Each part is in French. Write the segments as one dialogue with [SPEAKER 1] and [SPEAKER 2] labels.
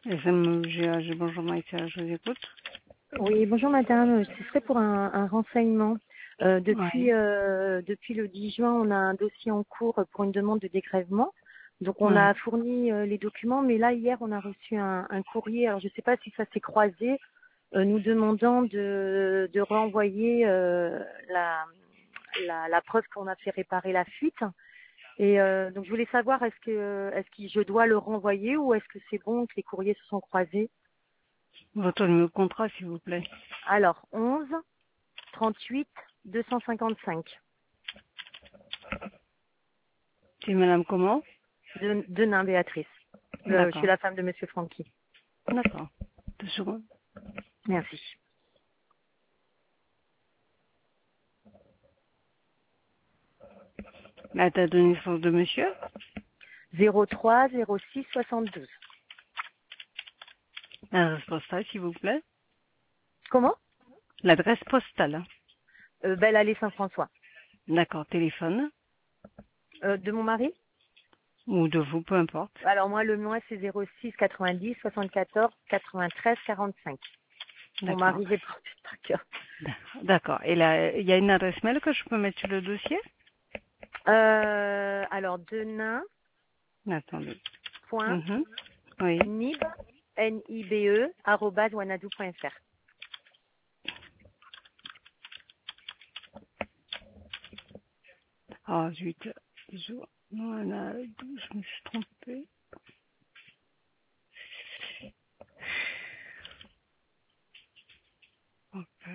[SPEAKER 1] SMGH, bonjour Maïtia, je vous écoute.
[SPEAKER 2] Oui, bonjour madame, ce serait pour un renseignement.
[SPEAKER 1] Oui,
[SPEAKER 2] Depuis le 10 juin, on a un dossier en cours pour une demande de dégrèvement. Donc on
[SPEAKER 1] oui.
[SPEAKER 2] a fourni les documents, mais là hier on a reçu un courrier, alors je ne sais pas si ça s'est croisé, nous demandant de renvoyer la preuve qu'on a fait réparer la fuite. Et donc je voulais savoir est-ce que je dois le renvoyer ou est-ce que c'est bon que les courriers se sont croisés.
[SPEAKER 1] Votre numéro de contrat, s'il vous plaît.
[SPEAKER 2] Alors 11 38 255
[SPEAKER 1] C'est madame comment?
[SPEAKER 2] de Nain Béatrice. Je suis
[SPEAKER 1] D'accord,
[SPEAKER 2] la femme de Monsieur Francky.
[SPEAKER 1] d'accord. 2 secondes.
[SPEAKER 2] Merci.
[SPEAKER 1] La date de naissance de monsieur?
[SPEAKER 2] 03 06 72.
[SPEAKER 1] L'adresse postale, s'il vous plaît.
[SPEAKER 2] Comment?
[SPEAKER 1] L'adresse postale.
[SPEAKER 2] Belle Allée Saint-François.
[SPEAKER 1] D'accord, téléphone.
[SPEAKER 2] De mon mari?
[SPEAKER 1] Ou de vous, peu importe.
[SPEAKER 2] Alors moi le mien c'est 06 90 74 93 45. Mon
[SPEAKER 1] D'accord.
[SPEAKER 2] mari j'ai pas par cœur.
[SPEAKER 1] D'accord. Et là, il y a une adresse mail que je peux mettre sur le dossier?
[SPEAKER 2] Alors denain
[SPEAKER 1] Attendez.
[SPEAKER 2] point
[SPEAKER 1] Mhm. Oui.
[SPEAKER 2] nib nibe @wanadoo.fr.
[SPEAKER 1] Ah, zut. Voilà, je me suis trompée. Ok.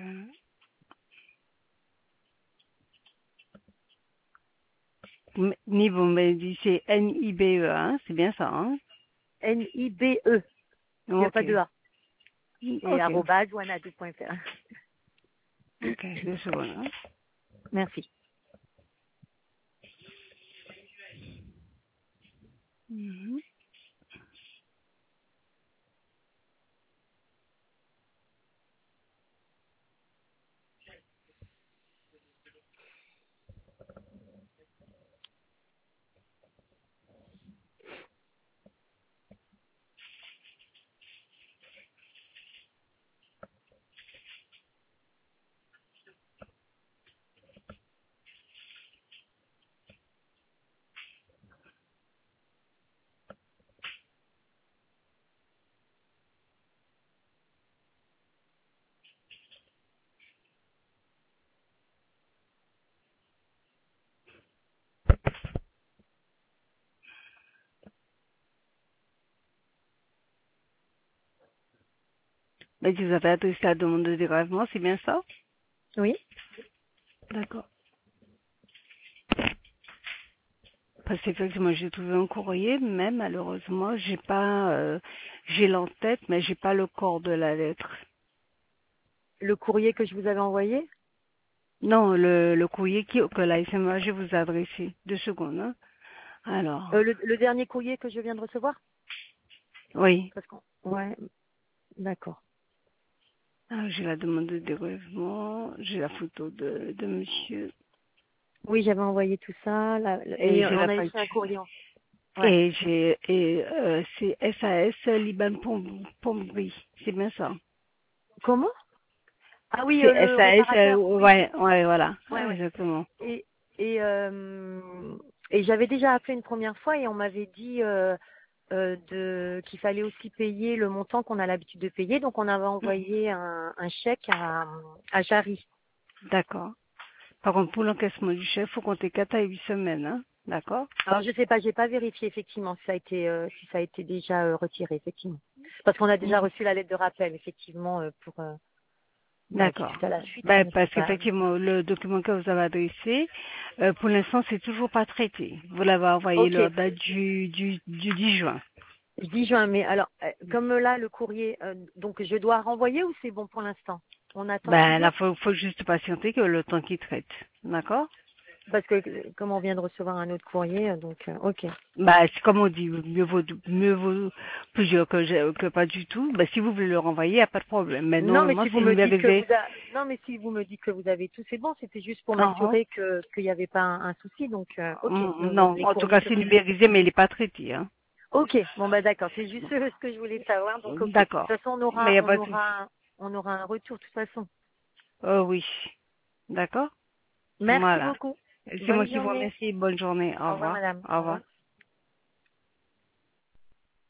[SPEAKER 1] Niveau, mais dit c'est NIBE, hein, c'est bien ça, hein?
[SPEAKER 2] NIBE. Il n'y a
[SPEAKER 1] Ok.
[SPEAKER 2] pas de A. Et
[SPEAKER 1] Ok.
[SPEAKER 2] @wanadoo.fr.
[SPEAKER 1] Ok, 2 secondes, hein.
[SPEAKER 2] Merci.
[SPEAKER 1] Mhm. Mais vous avez adressé la demande de dégrèvement, c'est bien ça?
[SPEAKER 2] Oui.
[SPEAKER 1] D'accord. Parce qu'effectivement, j'ai trouvé un courrier, mais malheureusement, j'ai pas, j'ai l'en-tête, mais j'ai pas le corps de la lettre.
[SPEAKER 2] Le courrier que je vous avais envoyé?
[SPEAKER 1] Non, le courrier que la SMAG vous a adressé. 2 secondes, hein. Alors,
[SPEAKER 2] Le dernier courrier que je viens de recevoir?
[SPEAKER 1] oui.
[SPEAKER 2] Parce qu'on... Ouais, d'accord.
[SPEAKER 1] Ah, j'ai la demande de dégrèvement, j'ai la photo de monsieur,
[SPEAKER 2] Oui, j'avais envoyé tout ça.
[SPEAKER 1] et
[SPEAKER 2] Et
[SPEAKER 1] j'ai
[SPEAKER 2] on
[SPEAKER 1] la
[SPEAKER 2] a écrit un
[SPEAKER 1] facture.
[SPEAKER 2] courrier. Ouais.
[SPEAKER 1] C'est SAS Liban Pommery, c'est bien ça.
[SPEAKER 2] Comment? Ah oui,
[SPEAKER 1] C'est
[SPEAKER 2] le
[SPEAKER 1] SAS,
[SPEAKER 2] réparateur. Oui.
[SPEAKER 1] ouais, voilà,
[SPEAKER 2] Ouais, ouais.
[SPEAKER 1] exactement.
[SPEAKER 2] Et, et, euh, et j'avais déjà appelé une première fois et on m'avait dit qu'il fallait aussi payer le montant qu'on a l'habitude de payer. Donc on avait envoyé un chèque à Jarry.
[SPEAKER 1] D'accord. Par contre, pour l'encaissement du chèque, faut compter 4 à 8 semaines, hein. D'accord?
[SPEAKER 2] Alors je sais pas, j'ai pas vérifié effectivement si ça a été déjà retiré effectivement, parce qu'on a déjà
[SPEAKER 1] Mhm.
[SPEAKER 2] reçu la lettre de rappel effectivement
[SPEAKER 1] D'accord.
[SPEAKER 2] suite à la fuite,
[SPEAKER 1] Ben,
[SPEAKER 2] mais
[SPEAKER 1] parce
[SPEAKER 2] c'est pas.
[SPEAKER 1] qu'effectivement, le document que vous avez adressé, pour l'instant, c'est toujours pas traité. Vous l'avez envoyé
[SPEAKER 2] Ok,
[SPEAKER 1] leur date du 10 juin.
[SPEAKER 2] 10 juin. Mais alors comme là le courrier, donc je dois renvoyer ou c'est bon pour l'instant? On attend
[SPEAKER 1] Ben, là,
[SPEAKER 2] toujours
[SPEAKER 1] faut juste patienter que le temps qu'il traite. D'accord?
[SPEAKER 2] parce que comme on vient de recevoir un autre courrier, donc ok.
[SPEAKER 1] Bah, c'est comme on dit, mieux vaut plusieurs que pas du tout. Bah, si vous voulez le renvoyer, il n'y a pas de problème. Mais
[SPEAKER 2] Non, mais
[SPEAKER 1] normalement,
[SPEAKER 2] si vous
[SPEAKER 1] c'est
[SPEAKER 2] me
[SPEAKER 1] mieux
[SPEAKER 2] dites que
[SPEAKER 1] arrivé.
[SPEAKER 2] non, mais si vous me dites que vous avez tout, c'est bon. C'était juste pour
[SPEAKER 1] Non,
[SPEAKER 2] m'assurer qu'il n'y avait pas un souci. Donc ok,
[SPEAKER 1] non,
[SPEAKER 2] les
[SPEAKER 1] en tout
[SPEAKER 2] courriers
[SPEAKER 1] cas,
[SPEAKER 2] que
[SPEAKER 1] c'est
[SPEAKER 2] vous.
[SPEAKER 1] numérisé, mais il n'est pas traité, hein.
[SPEAKER 2] Ok, bon bah d'accord, c'est juste ce que je voulais savoir. Donc ok. De toute
[SPEAKER 1] D'accord.
[SPEAKER 2] façon,
[SPEAKER 1] Mais il n'y a pas de souci.
[SPEAKER 2] on aura un retour de toute façon.
[SPEAKER 1] Oui. D'accord.
[SPEAKER 2] Merci
[SPEAKER 1] Voilà.
[SPEAKER 2] beaucoup.
[SPEAKER 1] C'est moi
[SPEAKER 2] Bonne
[SPEAKER 1] qui vous
[SPEAKER 2] journée.
[SPEAKER 1] remercie. Bonne journée. Au
[SPEAKER 2] Au revoir
[SPEAKER 1] revoir.
[SPEAKER 2] madame.
[SPEAKER 1] Au
[SPEAKER 2] Au
[SPEAKER 1] revoir.
[SPEAKER 2] revoir.